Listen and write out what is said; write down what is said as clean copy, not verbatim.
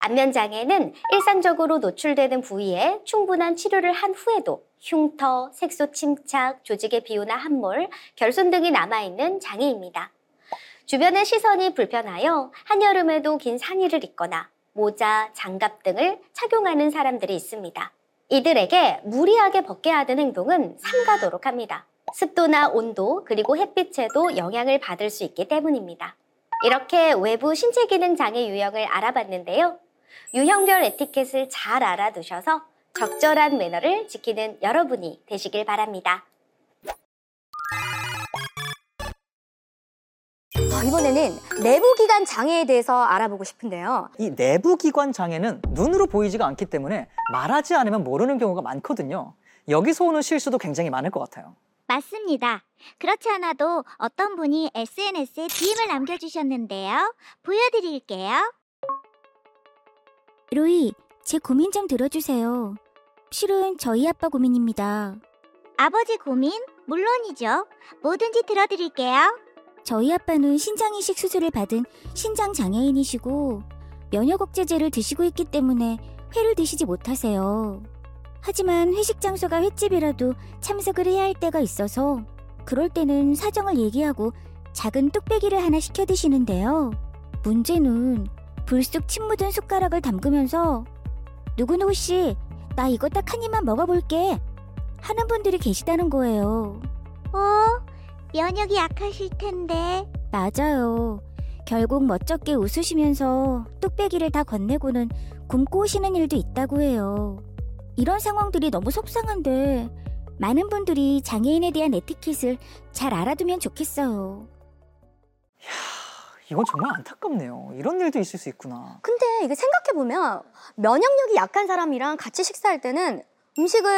안면 장애는 일상적으로 노출되는 부위에 충분한 치료를 한 후에도 흉터, 색소 침착, 조직의 비우나 함몰, 결손 등이 남아있는 장애입니다. 주변의 시선이 불편하여 한여름에도 긴 상의를 입거나 모자, 장갑 등을 착용하는 사람들이 있습니다. 이들에게 무리하게 벗게 하는 행동은 삼가도록 합니다. 습도나 온도, 그리고 햇빛에도 영향을 받을 수 있기 때문입니다. 이렇게 외부 신체 기능 장애 유형을 알아봤는데요. 유형별 에티켓을 잘 알아두셔서 적절한 매너를 지키는 여러분이 되시길 바랍니다. 이번에는 내부기관 장애에 대해서 알아보고 싶은데요. 이 내부기관 장애는 눈으로 보이지가 않기 때문에 말하지 않으면 모르는 경우가 많거든요. 여기서 오는 실수도 굉장히 많을 것 같아요. 맞습니다. 그렇지 않아도 어떤 분이 SNS에 DM을 남겨주셨는데요. 보여드릴게요. 로이, 제 고민 좀 들어주세요. 실은 저희 아빠 고민입니다. 아버지 고민? 물론이죠. 뭐든지 들어드릴게요. 저희 아빠는 신장이식 수술을 받은 신장장애인이시고 면역억제제를 드시고 있기 때문에 회를 드시지 못하세요. 하지만 회식 장소가 횟집이라도 참석을 해야 할 때가 있어서 그럴 때는 사정을 얘기하고 작은 뚝배기를 하나 시켜 드시는데요. 문제는 불쑥 침 묻은 숟가락을 담그면서 누구누구 씨, 나 이거 딱 한 입만 먹어볼게 하는 분들이 계시다는 거예요. 면역이 약하실 텐데. 맞아요. 결국 멋쩍게 웃으시면서 뚝배기를 다 건네고는 굶고 오시는 일도 있다고 해요. 이런 상황들이 너무 속상한데 많은 분들이 장애인에 대한 에티켓을 잘 알아두면 좋겠어요. 이건 정말 안타깝네요. 이런 일도 있을 수 있구나. 근데 이게 생각해보면 면역력이 약한 사람이랑 같이 식사할 때는 음식을